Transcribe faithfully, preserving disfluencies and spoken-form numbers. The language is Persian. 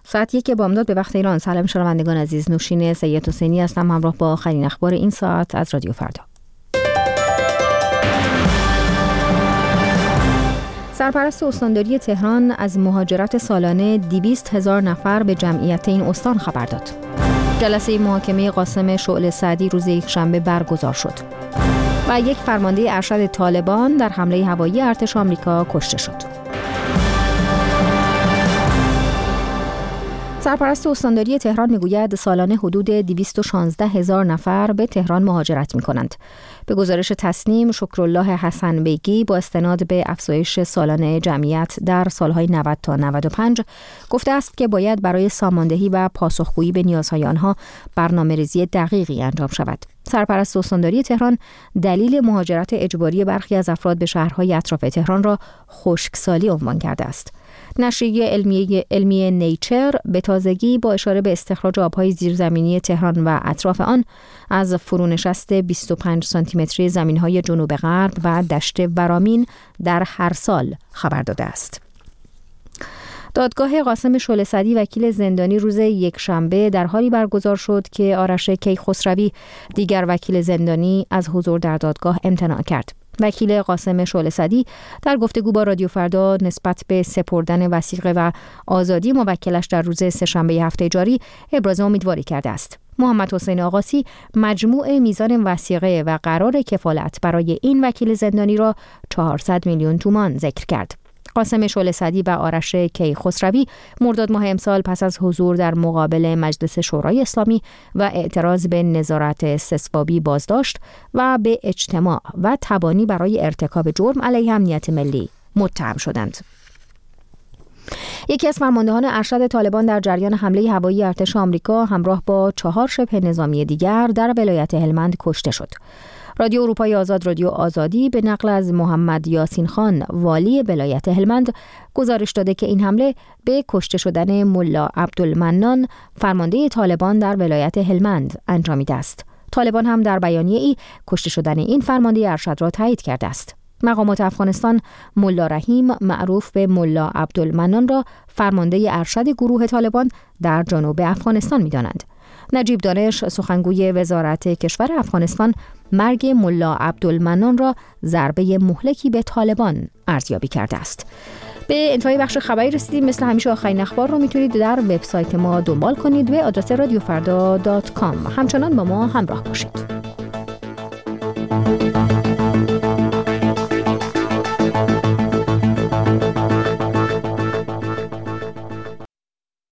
ساعت یک بامداد به وقت ایران. سلام شنوندگان عزیز، نوشین سید حسینی هستم همراه با آخرین اخبار این ساعت از رادیو فردا. سرپرست استانداری تهران از مهاجرت سالانه دویست هزار نفر به جمعیت این استان خبر داد. جلسه محاکمه قاسم شعله سعدی روز یکشنبه برگزار شد و یک فرمانده ارشد طالبان در حمله هوایی ارتش آمریکا کشته شد. سرپرست استانداری تهران میگوید سالانه حدود دویست و شانزده هزار نفر به تهران مهاجرت می‌کنند. به گزارش تصنیم، شکرالله حسن بیگی با استناد به افزایش سالانه جمعیت در سالهای نود تا نود و پنج گفته است که باید برای ساماندهی و پاسخگویی به نیازهای آنها برنامه‌ریزی دقیقی انجام شود. سرپرست استانداری تهران دلیل مهاجرت اجباری برخی از افراد به شهرهای اطراف تهران را خشکسالی عنوان کرده است. نشریه علمی علمی نیچر به تازگی با اشاره به استخراج آبهای زیرزمینی تهران و اطراف آن از فرونشست بیست و پنج سانتی متری زمین‌های جنوب غرب و دشت ورامین در هر سال خبر داده است. دادگاه قاسم شعله سعدی وکیل زندانی روز یکشنبه در حالی برگزار شد که آرش کیخسروی دیگر وکیل زندانی از حضور در دادگاه امتناع کرد. وکیل قاسم شعله سعدی در گفتگو با رادیو فردا نسبت به سپردن وثیقه و آزادی موکلش در روز سه‌شنبه هفته جاری ابراز امیدواری کرده است. محمد حسین آقاسی مجموع میزان وثیقه و قرار کفالت برای این وکیل زندانی را چهارصد میلیون تومان ذکر کرد. قاسم شعله سعدی و آرش کیخسروی مرداد ماه امسال پس از حضور در مقابل مجلس شورای اسلامی و اعتراض به نظارت استثبابی بازداشت و به اجتماع و تبانی برای ارتکاب جرم علیه امنیت ملی متهم شدند. یکی از فرماندهان ارشد طالبان در جریان حمله هوایی ارتش آمریکا همراه با چهار شبه نظامی دیگر در ولایت هلمند کشته شد. رادیو اروپای آزاد رادیو آزادی به نقل از محمد یاسین خان والی ولایت هلمند گزارش داده که این حمله به کشته شدن ملا عبدالمنان فرمانده طالبان در ولایت هلمند انجامیده است. طالبان هم در بیانیه‌ای کشته شدن این فرمانده ارشد را تایید کرده است. مقامات افغانستان ملا رحیم معروف به ملا عبدالمنان را فرمانده ارشد گروه طالبان در جنوب افغانستان می‌دانند. نجیب دانش سخنگوی وزارت کشور افغانستان مرگ ملا عبدالمنان را ضربه مهلکی به طالبان ارزیابی کرده است. به انتهای بخش خبری رسیدیم. مثل همیشه آخرین اخبار رو میتونید در وبسایت ما دنبال کنید به آدرس رادیو فردا دات کام. همچنان با ما همراه باشید.